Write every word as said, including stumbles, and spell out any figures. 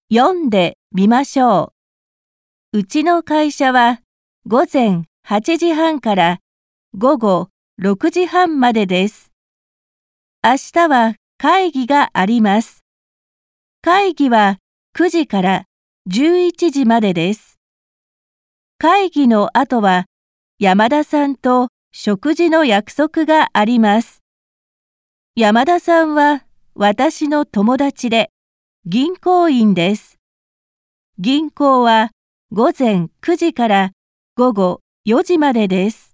読んでみましょう。うちの会社は午前はちじはんから午後ろくじはんまでです。明日は会議があります。会議はくじからじゅういちじまでです。会議の後は山田さんと食事の約束があります。山田さんは私の友達で銀行員です。銀行は午前くじから午後よじまでです。